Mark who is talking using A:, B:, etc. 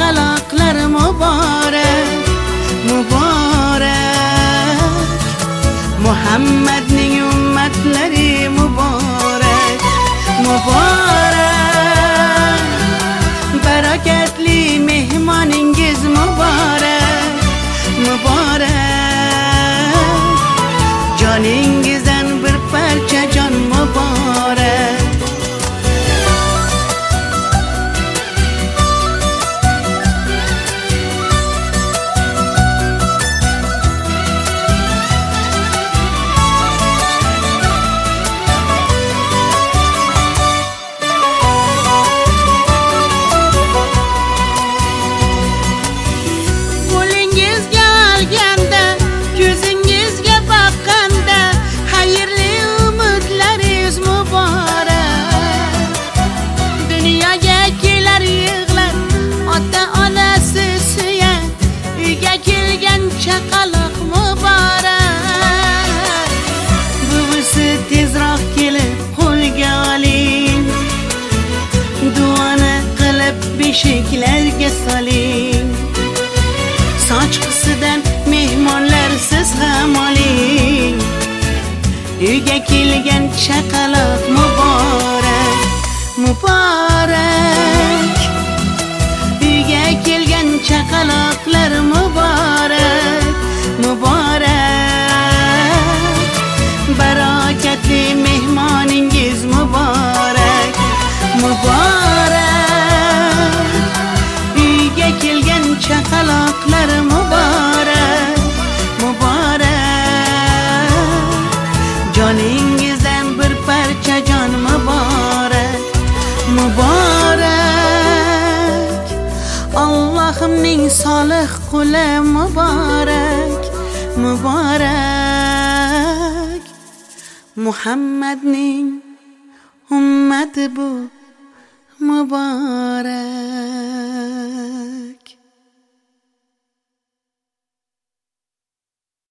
A: chaqaloqlar muborak, muborak. Muhammadning ummatlari muborak, muborak. Barakatli mehmoningiz muborak, muborak. Joningizdan bir parcha jon muborak. Chaqaloq muborak. Buvisi tezroq kelib qo'lga oling, duoni qilib beshiklarga soling. Soch qisidan mehmonlar siz ham oling. Uyga kelgan chaqaloq muborak, muborak. Uyga kelgan chaqaloqlar muborak, muborak. Barakatli mehmoningiz muborak, muborak. Uyga kelgan chaqaloqlar muborak, muborak. Joningizdan bir parcha jon muborak, muborak. Allohimning solih quli muborak, muborak. Muhammadning ummati bu muborak.